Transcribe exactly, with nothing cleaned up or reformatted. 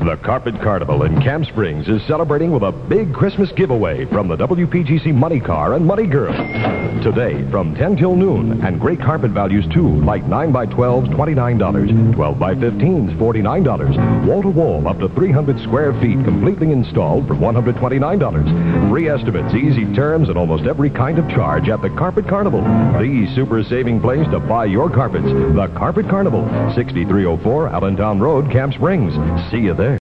The Carpet Carnival in Camp Springs is celebrating with a big Christmas giveaway from the W P G C Money Car and Money Girl. Today, from ten till noon, and great carpet values too, like nine by twelves, twenty-nine dollars, twelve by fifteens, forty-nine dollars, wall-to-wall up to three hundred square feet, completely installed for one hundred twenty-nine dollars. Free estimates, easy terms, and almost every kind of charge at the Carpet Carnival. The super saving place to buy your carpets. The Carpet Carnival, sixty-three oh four Allentown Road, Camp Springs. See you there.